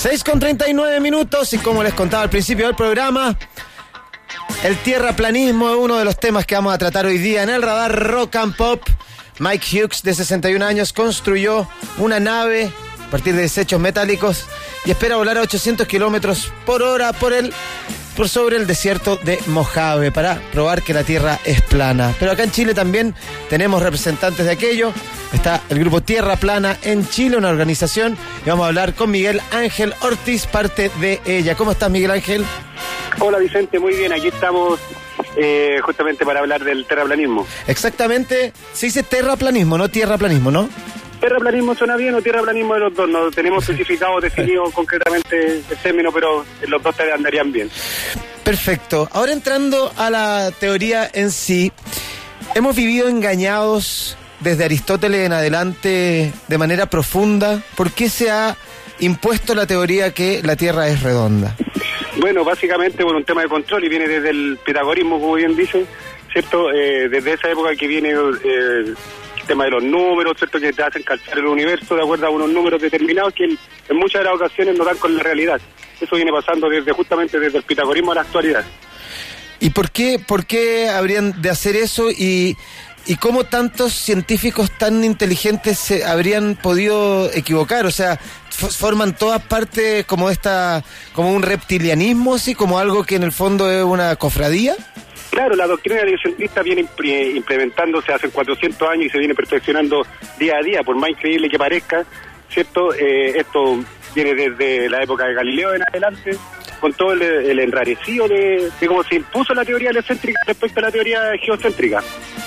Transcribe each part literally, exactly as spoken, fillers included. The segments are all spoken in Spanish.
seis con treinta y nueve minutos y como les contaba al principio del programa, el tierraplanismo es uno de los temas que vamos a tratar hoy día en el Radar Rock and Pop. Mike Hughes, de sesenta y un años, construyó una nave a partir de desechos metálicos y espera volar a ochocientos kilómetros por hora por el, por sobre el desierto de Mojave para probar que la Tierra es plana. Pero acá en Chile también tenemos representantes de aquello. Está el grupo Tierra Plana en Chile, una organización, y vamos a hablar con Miguel Ángel Ortiz, parte de ella. ¿Cómo estás, Miguel Ángel? Hola, Vicente, muy bien, aquí estamos eh, justamente para hablar del terraplanismo. Exactamente, se dice terraplanismo, no tierraplanismo, ¿no? Terraplanismo suena bien o tierraplanismo de los dos, no tenemos especificado, definido concretamente el término, pero los dos te andarían bien. Perfecto, ahora entrando a la teoría en sí, hemos vivido engañados desde Aristóteles en adelante de manera profunda. ¿Por qué se ha impuesto la teoría que la Tierra es redonda? Bueno, básicamente por un tema de control y viene desde el pitagorismo, como bien dicen, ¿cierto? Eh, desde esa época que viene eh, el tema de los números, ¿cierto? Que te hacen calzar el universo de acuerdo a unos números determinados que en, en muchas de las ocasiones no dan con la realidad. Eso viene pasando desde justamente desde el pitagorismo a la actualidad. ¿Y por qué, por qué habrían de hacer eso y... ¿Y cómo tantos científicos tan inteligentes se habrían podido equivocar? O sea, forman todas partes como esta, como un reptilianismo, así como algo que en el fondo es una cofradía. Claro, la doctrina heliocentista viene implementándose hace cuatrocientos años y se viene perfeccionando día a día, por más increíble que parezca, ¿cierto? Eh, esto viene desde la época de Galileo en adelante, con todo el, el enrarecido de, de cómo se impuso la teoría heliocéntrica respecto a la teoría geocéntrica.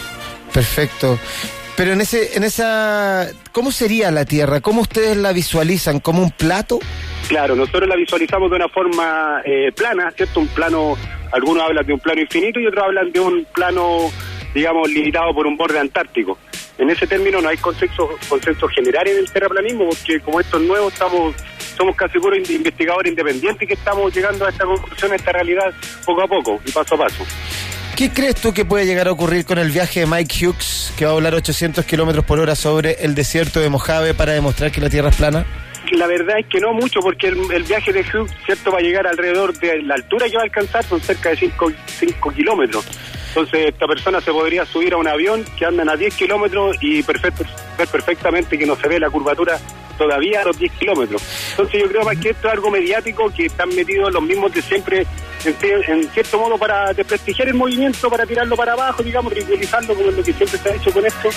Perfecto. Pero en ese, en esa, ¿cómo sería la Tierra? ¿Cómo ustedes la visualizan? ¿Como un plato? Claro, nosotros la visualizamos de una forma eh, plana, ¿cierto? Un plano, algunos hablan de un plano infinito y otros hablan de un plano, digamos, limitado por un borde antártico. En ese término no hay consenso, consenso general en el terraplanismo, porque como esto es nuevo, estamos, somos casi puros investigadores independientes que estamos llegando a esta conclusión, a esta realidad, poco a poco y paso a paso. ¿Qué crees tú que puede llegar a ocurrir con el viaje de Mike Hughes, que va a volar ochocientos kilómetros por hora sobre el desierto de Mojave para demostrar que la Tierra es plana? La verdad es que no mucho, porque el, el viaje de Hughes, cierto, va a llegar alrededor de la altura que va a alcanzar, son cerca de cinco kilómetros. Entonces esta persona se podría subir a un avión que andan a diez kilómetros y perfecto, ver perfectamente que no se ve la curvatura todavía a los diez kilómetros. Entonces yo creo más que esto es algo mediático, que están metidos los mismos de siempre, en, en cierto modo para desprestigiar el movimiento, para tirarlo para abajo, digamos, ridiculizarlo, como es lo que siempre se ha hecho con esto.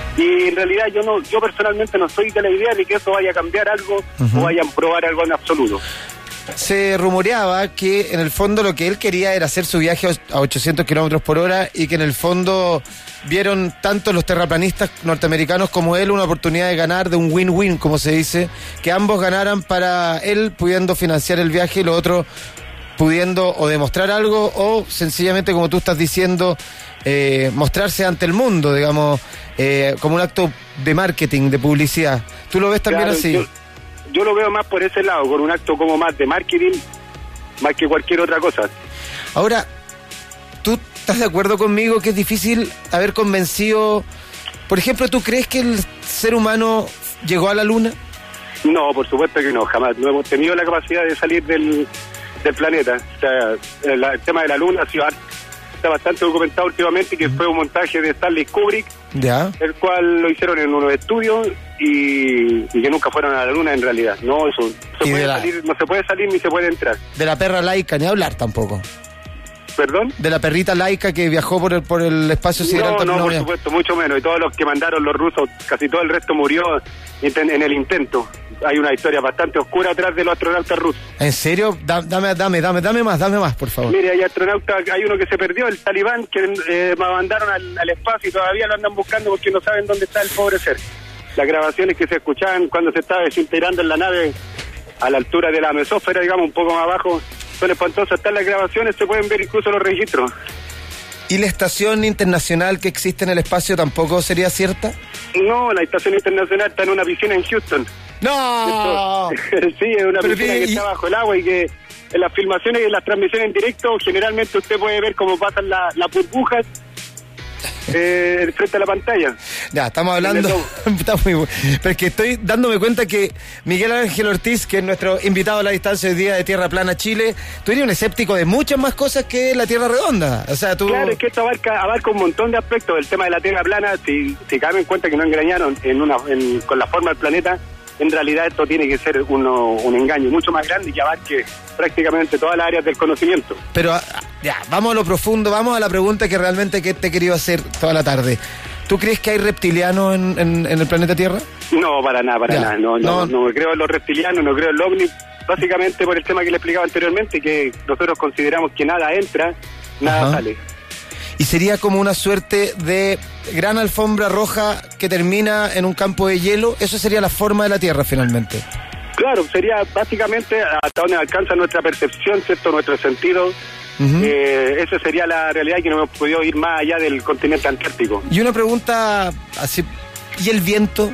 Y en realidad yo no, yo personalmente no soy de la idea de que eso vaya a cambiar algo, uh-huh, o vayan a probar algo en absoluto. Se rumoreaba que en el fondo lo que él quería era hacer su viaje a ochocientos kilómetros por hora y que en el fondo vieron tanto los terraplanistas norteamericanos como él una oportunidad de ganar, de un win-win, como se dice, que ambos ganaran, para él pudiendo financiar el viaje y los otros pudiendo o demostrar algo o sencillamente, como tú estás diciendo, eh, mostrarse ante el mundo, digamos, eh, como un acto de marketing, de publicidad. ¿Tú lo ves también, claro, así? Yo... Yo lo veo más por ese lado, con un acto como más de marketing, más que cualquier otra cosa. Ahora, ¿tú estás de acuerdo conmigo que es difícil haber convencido? Por ejemplo, ¿tú crees que el ser humano llegó a la Luna? No, por supuesto que no, jamás. No hemos tenido la capacidad de salir del, del planeta. O sea, el, el tema de la Luna ha sido, está bastante documentado últimamente, que fue un montaje de Stanley Kubrick, ya, el cual lo hicieron en unos estudios y, y que nunca fueron a la Luna en realidad. No, eso se puede la... salir, no se puede salir ni se puede entrar. De la perra laica, ni hablar tampoco. ¿Perdón? De la perrita laica que viajó por el, por el espacio sideral. No, no, no, por supuesto, mucho menos. Y todos los que mandaron los rusos, casi todo el resto murió en el intento. Hay una historia bastante oscura atrás de los astronautas rusos. ¿En serio? Da, dame, dame, dame, dame más, dame más, por favor. Mire, hay astronautas, hay uno que se perdió, el talibán, que eh, mandaron al, al espacio y todavía lo andan buscando porque no saben dónde está el pobre ser. Las grabaciones que se escuchaban cuando se estaba desintegrando en la nave a la altura de la mesósfera, digamos, un poco más abajo, son espantosas. Están las grabaciones, se pueden ver incluso los registros. ¿Y la estación internacional que existe en el espacio tampoco sería cierta? No, la estación internacional está en una piscina en Houston. ¡No! Esto, sí, es una Pero piscina y... que está bajo el agua y que en las filmaciones y en las transmisiones en directo generalmente usted puede ver cómo pasan la, las burbujas eh, frente a la pantalla. Ya, estamos hablando... Está muy bueno. Pero es que estoy dándome cuenta que Miguel Ángel Ortiz, que es nuestro invitado a la distancia hoy día de Tierra Plana Chile, tú eres un escéptico de muchas más cosas que la Tierra redonda. O sea, tú... Claro, es que esto abarca, abarca un montón de aspectos. El tema de la Tierra plana, si, si cabe en cuenta que no engañaron en una, en, con la forma del planeta, en realidad esto tiene que ser uno, un engaño mucho más grande y que abarque prácticamente todas las áreas del conocimiento. Pero ya, vamos a lo profundo, vamos a la pregunta que realmente que te he querido hacer toda la tarde. ¿Tú crees que hay reptilianos en, en, en el planeta Tierra? No, para nada, para ya, nada. No, no, no, no creo en los reptilianos, no creo en los ovnis, básicamente por el tema que le explicaba anteriormente, que nosotros consideramos que nada entra, nada Ajá. sale. Y sería como una suerte de gran alfombra roja que termina en un campo de hielo. Eso sería la forma de la Tierra finalmente. Claro, sería básicamente hasta donde alcanza nuestra percepción, ¿cierto? Nuestro sentido. Uh-huh. Eh, esa sería la realidad, que no hemos podido ir más allá del continente antártico. Y una pregunta así, ¿y el viento?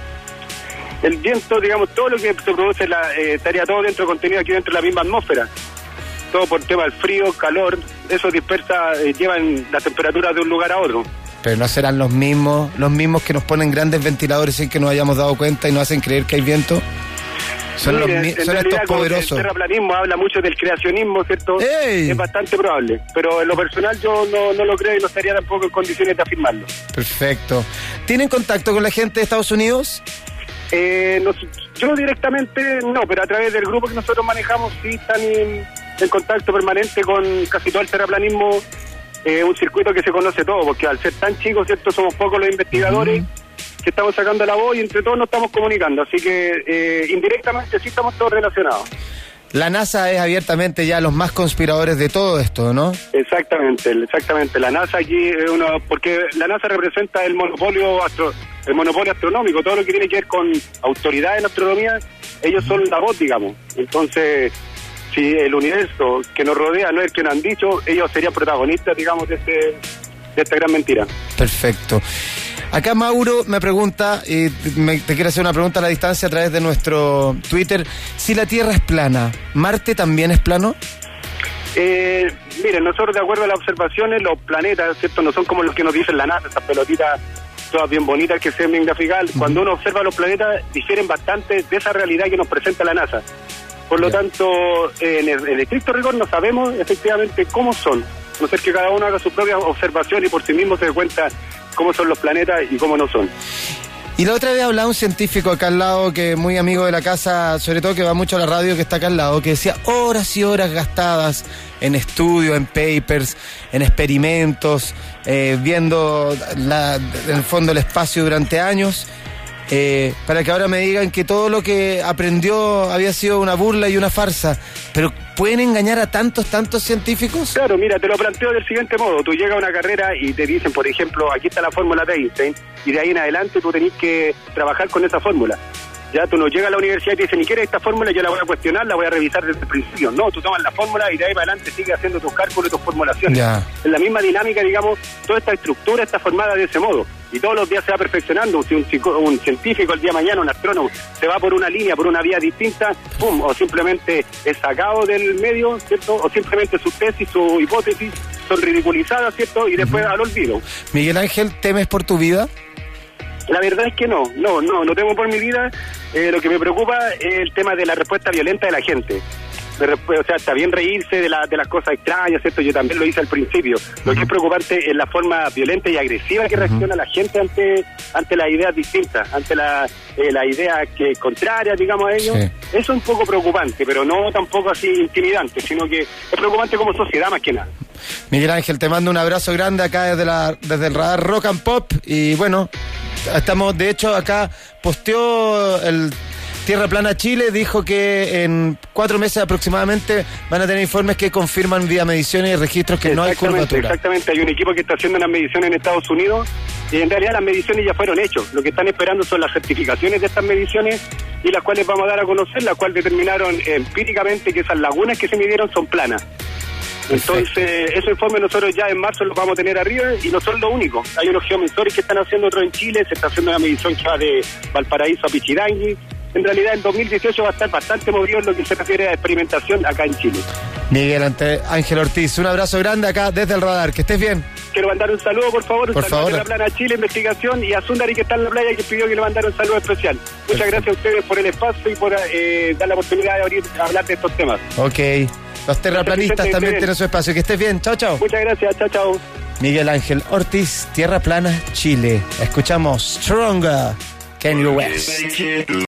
El viento, digamos, todo lo que se produce la, eh, estaría todo dentro contenido aquí dentro de la misma atmósfera. Todo por tema del frío, calor, eso dispersa, eh, llevan la temperatura de un lugar a otro. Pero no serán los mismos, los mismos que nos ponen grandes ventiladores sin que nos hayamos dado cuenta y nos hacen creer que hay viento. Son, Mire, los, en son realidad, estos poderosos. El terraplanismo habla mucho del creacionismo, ¿cierto? ¡Ey! Es bastante probable, pero en lo personal yo no, no lo creo y no estaría tampoco en condiciones de afirmarlo. Perfecto. ¿Tienen contacto con la gente de Estados Unidos? Eh, no, yo directamente no, pero a través del grupo que nosotros manejamos sí están en, en contacto permanente con casi todo el terraplanismo. Eh, un circuito que se conoce todo, porque al ser tan chicos, ¿cierto? Somos pocos los investigadores uh-huh. que estamos sacando la voz y entre todos nos estamos comunicando, así que eh, indirectamente sí estamos todos relacionados. La NASA es abiertamente ya los más conspiradores de todo esto, ¿no? Exactamente, exactamente. La NASA aquí es uno, porque la NASA representa el monopolio astro, el monopolio astronómico, todo lo que tiene que ver con autoridad en astronomía, ellos son la voz, digamos. Entonces, si el universo que nos rodea no es el que nos han dicho, ellos serían protagonistas, digamos, de, este, de esta gran mentira. Perfecto. Acá Mauro me pregunta, y me, te quiero hacer una pregunta a la distancia a través de nuestro Twitter, si la Tierra es plana, ¿Marte también es plano? Eh, miren, nosotros de acuerdo a las observaciones, los planetas, ¿cierto? No son como los que nos dicen la NASA, esas pelotitas todas bien bonitas que se ven en grafical. Uh-huh. Cuando uno observa los planetas, difieren bastante de esa realidad que nos presenta la NASA. Por lo yeah. tanto, eh, en, el, en el estricto rigor no sabemos efectivamente cómo son, a no ser que cada uno haga su propia observación y por sí mismo se dé cuenta cómo son los planetas y cómo no son. Y la otra vez hablaba un científico acá al lado, que es muy amigo de la casa, sobre todo que va mucho a la radio, que está acá al lado, que decía horas y horas gastadas en estudios, en papers, en experimentos, eh, viendo la, en el fondo el espacio durante años, eh, para que ahora me digan que todo lo que aprendió había sido una burla y una farsa. Pero ¿pueden engañar a tantos, tantos científicos? Claro, mira, te lo planteo del siguiente modo. Tú llegas a una carrera y te dicen, por ejemplo, aquí está la fórmula de Einstein, y de ahí en adelante tú tenés que trabajar con esa fórmula. Ya tú no llegas a la universidad y te dicen, ¿y quieres esta fórmula? Yo la voy a cuestionar, la voy a revisar desde el principio. No, tú tomas la fórmula y de ahí para adelante sigues haciendo tus cálculos y tus formulaciones. Ya. En la misma dinámica, digamos, toda esta estructura está formada de ese modo. Y todos los días se va perfeccionando. Si un, un científico el día de mañana, un astrónomo, se va por una línea, por una vía distinta, pum, o simplemente es sacado del medio, ¿cierto? O simplemente su tesis, su hipótesis son ridiculizadas, ¿cierto? Y después uh-huh. al olvido. Miguel Ángel, ¿temes por tu vida? La verdad es que no, no, no, no temo por mi vida. Eh, lo que me preocupa es el tema de la respuesta violenta de la gente. De, o sea, está bien reírse de, la, de las cosas extrañas, ¿cierto? Yo también lo hice al principio. Lo uh-huh. que es preocupante es la forma violenta y agresiva que uh-huh. reacciona la gente ante ante las ideas distintas, ante la, eh, la idea que contraria, digamos, a ellos. Sí. Eso es un poco preocupante, pero no tampoco así intimidante, sino que es preocupante como sociedad más que nada. Miguel Ángel, te mando un abrazo grande acá desde, la, desde el radar Rock and Pop. Y bueno, estamos, de hecho, acá posteó el Tierra Plana Chile, dijo que en cuatro meses aproximadamente van a tener informes que confirman vía mediciones y registros que no hay curvatura. Exactamente, hay un equipo que está haciendo unas mediciones en Estados Unidos y en realidad las mediciones ya fueron hechas. Lo que están esperando son las certificaciones de estas mediciones y las cuales vamos a dar a conocer, las cuales determinaron empíricamente que esas lagunas que se midieron son planas. Entonces, perfecto. Ese informe nosotros ya en marzo lo vamos a tener arriba y no son lo único. Hay unos geomensores que están haciendo otro en Chile, se está haciendo una medición que va de Valparaíso a Pichidangui. En realidad, en dos mil dieciocho va a estar bastante movido en lo que se refiere a experimentación acá en Chile. Miguel Ángel Ortiz, un abrazo grande acá desde el radar. Que estés bien. quiero mandar un saludo, por favor. Un por saludo favor. a La Plana Chile, investigación, y a Sundari, que está en la playa, que pidió que le mandara un saludo especial. Muchas Perfecto. gracias a ustedes por el espacio y por eh, dar la oportunidad de abrir, hablar de estos temas. Ok. Los terraplanistas también tienen su espacio. Que estés bien. Chao, chao. Muchas gracias. Chao, chao. Miguel Ángel Ortiz, Tierra Plana, Chile. Escuchamos Stronger, Kanye West.